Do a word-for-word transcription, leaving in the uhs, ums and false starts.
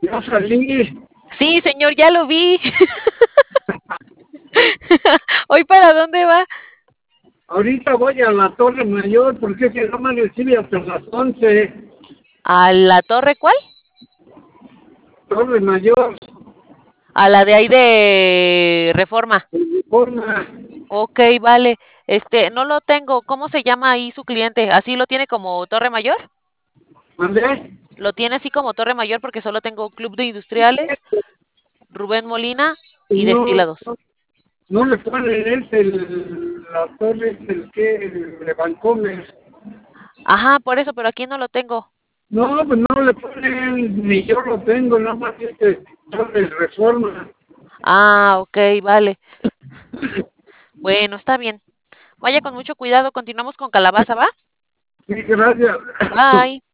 Ya salí. Sí, señor, ya lo vi. ¿Hoy para dónde va? Ahorita voy a la Torre Mayor porque es que no me recibe hasta las once. ¿A la torre cuál? Torre Mayor, A la de ahí de Reforma. forma. Ok, vale. Este, no lo tengo. ¿Cómo se llama ahí su cliente? ¿Así lo tiene como Torre Mayor? ¿Mandé? Lo tiene así como Torre Mayor porque solo tengo Club de Industriales, Rubén Molina y No, Destilados. no, no le ponen es el, la torre, es el que, el de Bancomer. Ajá, por eso, pero aquí no lo tengo. No, pues no le ponen, ni yo lo tengo, nada más es que Torre Reforma. Ah, ok, vale. Bueno, está bien. Vaya con mucho cuidado. Continuamos con Calabaza, ¿va? Sí, gracias. Bye.